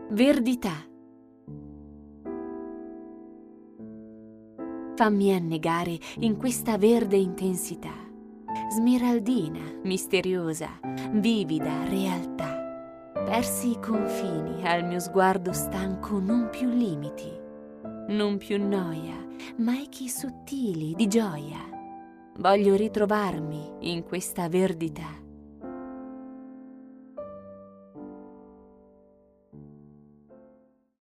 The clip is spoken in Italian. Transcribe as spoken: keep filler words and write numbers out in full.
Verdità. Fammi annegare in questa verde intensità, smeraldina, misteriosa, vivida realtà. Persi i confini al mio sguardo stanco, non più limiti, non più noia, ma echi sottili di gioia. Voglio ritrovarmi in questa verdità.